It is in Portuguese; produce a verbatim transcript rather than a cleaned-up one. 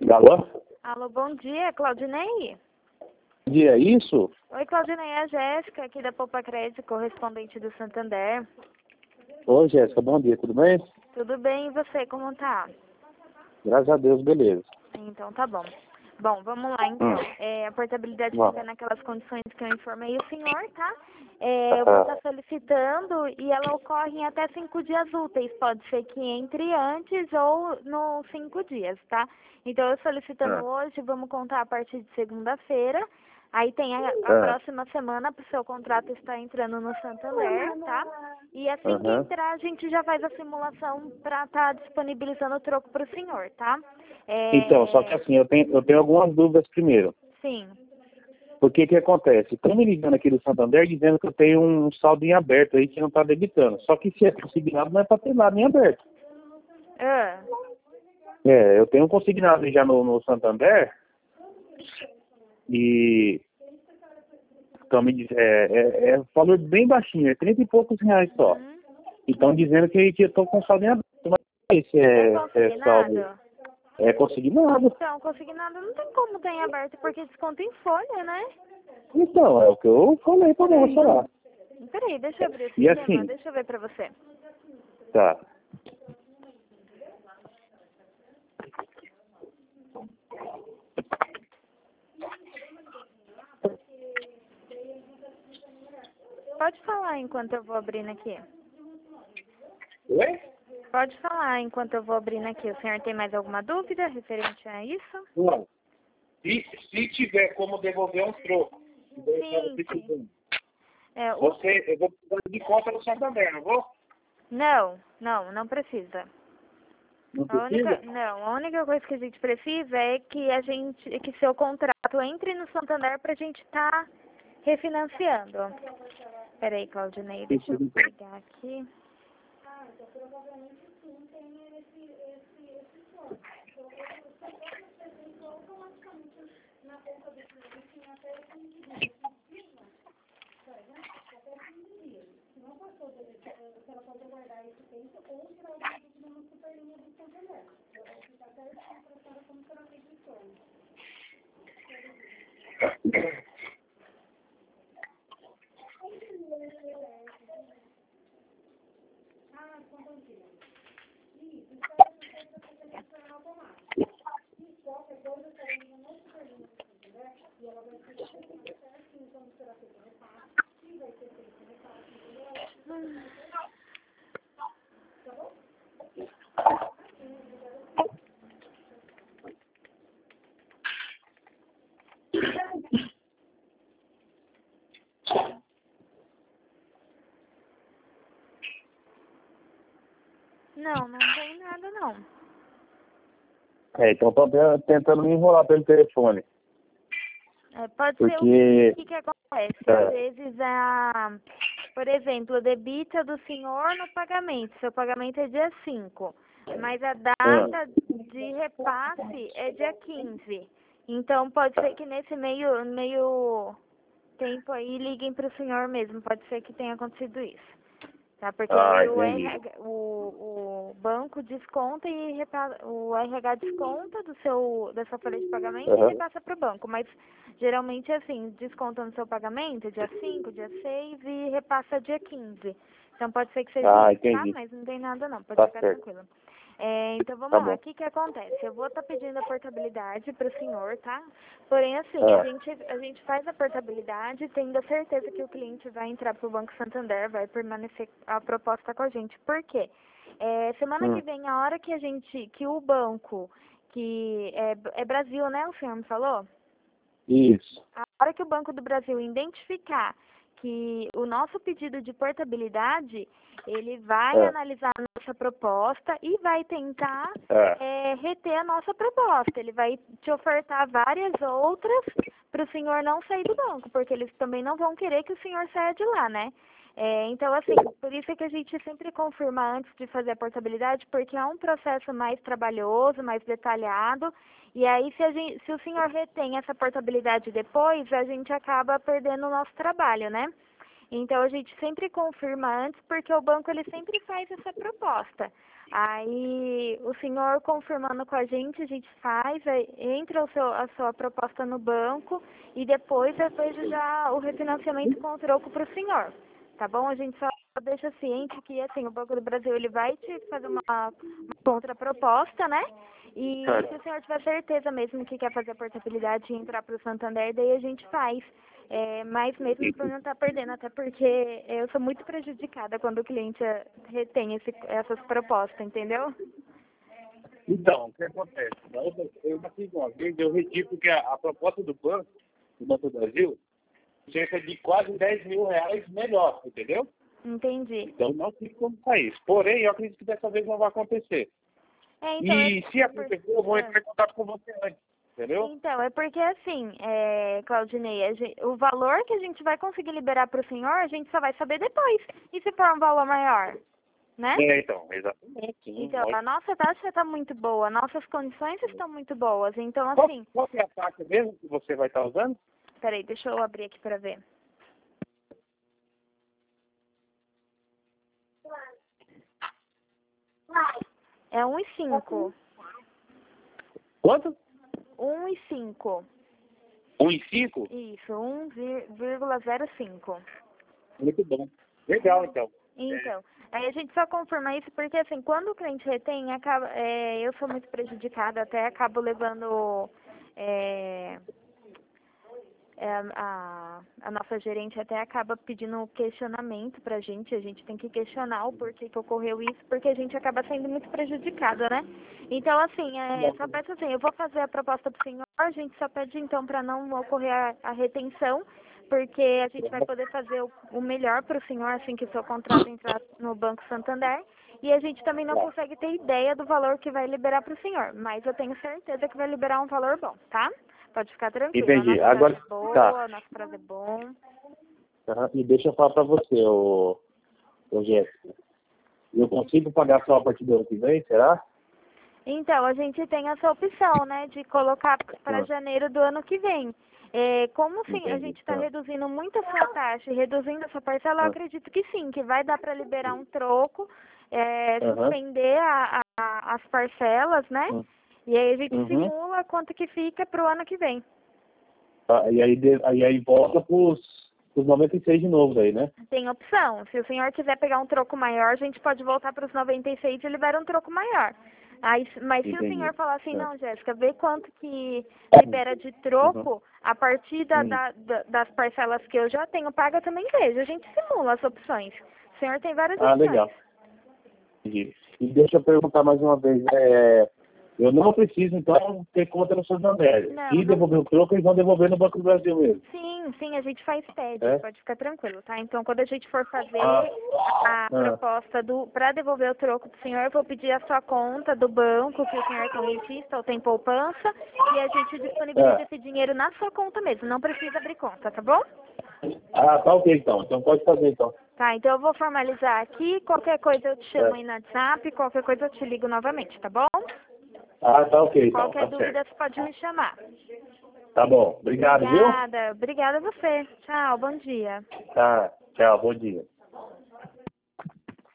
Alô? Alô, bom dia, Claudinei? Bom dia, é isso? Oi, Claudinei, é a Jéssica, aqui da Poupa Crédito, correspondente do Santander. Oi, Jéssica, bom dia, tudo bem? Tudo bem, e você, como tá? Graças a Deus, beleza. Então tá bom. Bom, vamos lá então. Hum. É, a portabilidade Vamos. fica naquelas condições que eu informei o senhor, tá? É, eu vou estar solicitando e ela ocorre em até cinco dias úteis. Pode ser que entre antes ou nos cinco dias, tá? Então eu solicitando Ah. hoje, vamos contar a partir de segunda-feira. Aí tem a, a Ah. próxima semana para o seu contrato estar entrando no Santander, tá? E assim que Aham. entrar, a gente já faz a simulação para estar disponibilizando o troco para o senhor, tá? É... Então, só que assim, eu tenho, eu tenho algumas dúvidas primeiro. Sim. Porque que acontece? Estão me ligando aqui do Santander dizendo que eu tenho um saldo em aberto aí que não está debitando. Só que se é consignado, não é para ter nada em aberto. Ah. É, eu tenho um consignado já no, no Santander e então, me diz- é, é, é valor bem baixinho, é trinta e poucos reais só. Uhum. E estão dizendo que, que eu estou com saldo em aberto. Mas esse é, É é saldo. consignado? É consignado. Então, consignado não tem como ter em aberto porque desconta em folha, né? Então, é o que eu falei pra Peraí. você lá. Peraí, deixa eu abrir o E sistema, assim, deixa eu ver pra você. tá. Pode falar enquanto eu vou abrindo aqui. Oi? Pode falar enquanto eu vou abrindo aqui. O senhor tem mais alguma dúvida referente a isso? Não. Se, se tiver como devolver um troco, Sim, sim. É, o... você, eu vou precisar de conta no Santander, não vou? Não, não, não precisa. Não A única, precisa? não, a única coisa que a gente precisa é que a gente, que seu contrato entre no Santander pra gente estar refinanciando. Peraí, Claudinei, deixa eu pegar aqui. Hum. Não, não tem nada não. É, então estão tentando me enrolar pelo telefone. É, pode ser o Porque, que, que, que acontece. é. Às vezes, a, por exemplo, o débito é do senhor no pagamento. Seu pagamento é dia cinco, mas a Ah, data de repasse é dia quinze. Então, pode ser que nesse meio, meio tempo aí liguem para o senhor mesmo. Pode ser que tenha acontecido isso. Tá? Porque ah, aí o, entendi. R H, o, o banco desconta e repa, o R H desconta do seu, da sua folha de pagamento e Aham. repassa para o banco. Mas geralmente é assim, desconta no seu pagamento dia cinco, dia seis e repassa dia quinze. Então pode ser que seja Ah, isso, tá? entendi. Mas não tem nada não, pode Tá ficar certo. tranquilo. É, então Tá vamos lá, bom. o que que acontece? Eu vou estar pedindo a portabilidade para o senhor, tá? Porém, assim, a Ah, gente, a gente faz a portabilidade tendo a certeza que o cliente vai entrar para o Banco Santander, vai permanecer a proposta com a gente. Por quê? É, semana que hum, vem, a hora que a gente, que o banco, que é, é Brasil, né, o senhor me falou? isso. A hora que o Banco do Brasil identificar que o nosso pedido de portabilidade, ele vai Ah, analisar a nossa proposta e vai tentar ah, é, reter a nossa proposta. Ele vai te ofertar várias outras para o senhor não sair do banco, porque eles também não vão querer que o senhor saia de lá, né? É, então, assim, por isso é que a gente sempre confirma antes de fazer a portabilidade, porque é um processo mais trabalhoso, mais detalhado, e aí se, a gente, se o senhor retém essa portabilidade depois, a gente acaba perdendo o nosso trabalho, né? Então, a gente sempre confirma antes, porque o banco ele sempre faz essa proposta. Aí o senhor confirmando com a gente, a gente faz, aí entra o seu, a sua proposta no banco e depois eu vejo já o refinanciamento com o troco para o senhor, tá bom? A gente só deixa ciente que assim, o Banco do Brasil ele vai te fazer uma, uma contraproposta, né? E Certo. se o senhor tiver certeza mesmo que quer fazer a portabilidade e entrar para o Santander, daí a gente faz. É, mas mesmo por não estar perdendo, até porque eu sou muito prejudicada quando o cliente eh, retém esse, essas propostas, entendeu? Então, o que acontece? Na outra- Eu já fiz uma vez, eu retiro porque a, a proposta do banco, do Banco do Brasil, cerca de quase dez mil reais melhor, entendeu? Entendi. Então não tem como sair. Porém, eu acredito que dessa vez não vai acontecer. É, então, E é, se é por- acontecer, eu vou é. entrar em contato com você antes, entendeu? Então, é porque assim, é, Claudinei, a gen- o valor que a gente vai conseguir liberar para o senhor, a gente só vai saber depois. E se for um valor maior, né? É, então, exatamente. Sim, Então, lógico. a nossa taxa está muito boa, nossas condições estão muito boas. Então, Qual, assim, qual que é a taxa mesmo que você vai estar usando? peraí, deixa eu abrir aqui para ver. É um e cinco. Quanto? Um e cinco. Um e cinco? Isso, um vírgula zero cinco. Muito bom. Legal, então. Então, aí a gente só confirma isso porque, assim, quando o cliente retém, acaba, é, eu sou muito prejudicada, até acabo levando é, é, a, a nossa gerente até acaba pedindo questionamento pra gente, a gente tem que questionar o porquê que ocorreu isso, porque a gente acaba sendo muito prejudicada, né? Então, assim, é, só peço assim, eu vou fazer a proposta pro senhor, a gente só pede então para não ocorrer a, a retenção, porque a gente vai poder fazer o, o melhor para o senhor assim que o seu contrato entrar no Banco Santander. E a gente também não consegue ter ideia do valor que vai liberar para o senhor, mas eu tenho certeza que vai liberar um valor bom, tá? Pode ficar tranquilo. Entendi. A nossa Agora, taxa é boa, tá. nosso prazo é bom. Aham. E deixa eu falar para você, ô, ô Jéssica. Eu consigo pagar só a partir do ano que vem, será? Então, a gente tem essa opção, né, de colocar para Ah. janeiro do ano que vem. É, como sim, a Entendi. gente está Ah. reduzindo muito a sua taxa e reduzindo essa parcela, eu Ah. acredito que sim, que vai dar para liberar um troco, é, Aham. suspender a, a- as parcelas, né? Hum. E aí a gente Uhum. simula quanto que fica para o ano que vem. Tá, e aí, de- aí, aí volta pros, pros noventa e seis de novo daí, né? Tem opção. Se o senhor quiser pegar um troco maior, a gente pode voltar para os noventa e seis e libera um troco maior. Aí, mas se o Entendi. senhor falar assim, É. não, Jéssica, vê quanto que libera de troco, a partir da, Hum. da- da- das parcelas que eu já tenho paga, também vejo. A gente simula as opções. O senhor tem várias Ah, opções. legal. Entendi. E deixa eu perguntar mais uma vez, é, eu não preciso, então, ter conta no Santander. Não, Se não. devolver o troco, eles vão devolver no Banco do Brasil mesmo. Sim, sim, a gente faz P E D, É? pode ficar tranquilo, tá? Então, quando a gente for fazer Ah. a Ah. proposta do para devolver o troco do senhor, eu vou pedir a sua conta do banco, que o senhor tem rentista ou tem poupança, e a gente disponibiliza É. esse dinheiro na sua conta mesmo, não precisa abrir conta, tá bom? Ah, tá ok, então. Então pode fazer, então. Tá, então eu vou formalizar aqui, qualquer coisa eu te chamo É. aí no WhatsApp, qualquer coisa eu te ligo novamente, tá bom? Ah, tá ok, então. Qualquer Tá dúvida certo. você pode me chamar. Tá bom. Obrigado, viu? Obrigada, obrigada a você. Tchau, bom dia. Tá. Tchau, bom dia.